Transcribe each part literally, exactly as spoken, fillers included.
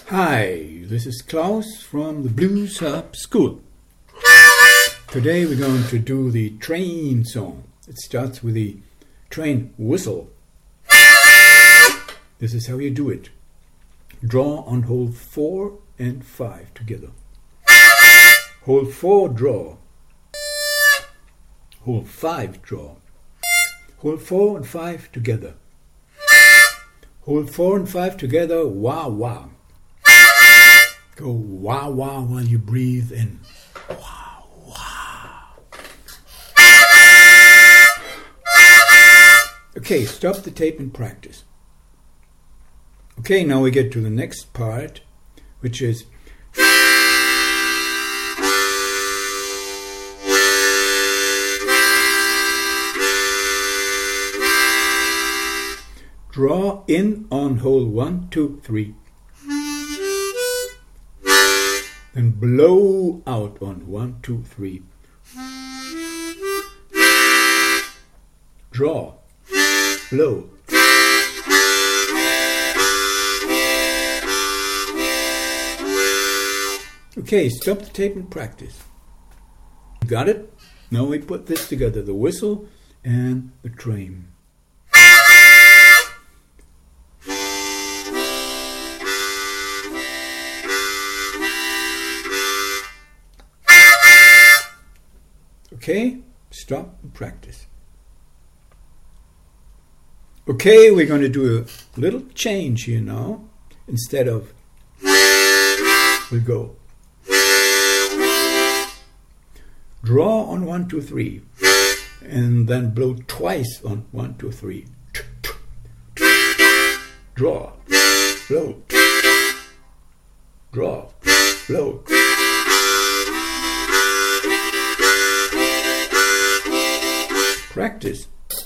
Hi, this is Klaus from the Blues Harp School. Today we're going to do the train song. It starts with the train whistle. This is how you do it. Draw on hole four and five together. Hole four, draw. Hole five, draw. Hole four and five together. Hole four and five together, wah wah. Go wah wah while you breathe in. Wah wah. Okay, stop the tape and practice. Okay, now we get to the next part, which is draw in on hole one, two, three. Then blow out on one, two, three. Draw, blow. Okay, stop the tape and practice. Got it? Now we put this together, the whistle and the train. Okay, stop and practice. Okay, we're going to do a little change here now. Instead of, we'll go. Draw on one, two, three. And then blow twice on one, two, three. Draw, blow. Draw, blow. Practice.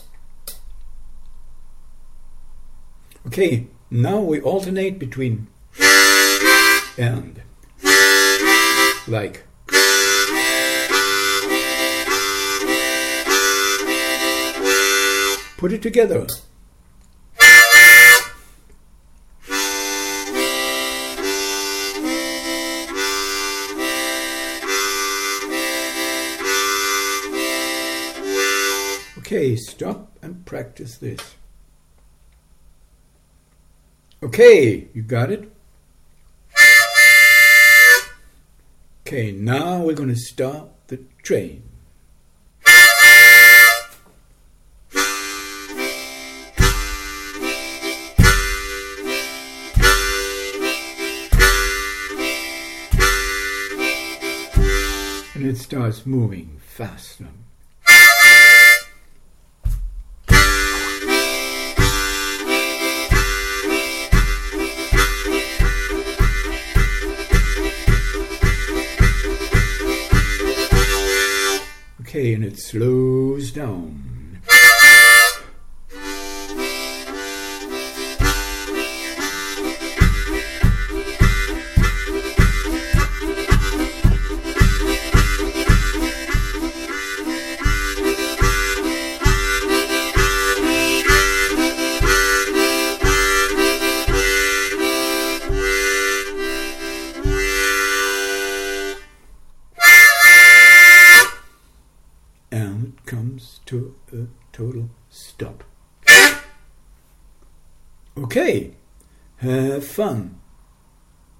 Okay, now we alternate between and. Like. Put it together. Okay, stop and practice this. Okay, you got it? Okay, now we're going to start the train. And it starts moving faster. Okay, and it slows down. And it comes to a total stop. Okay, have fun.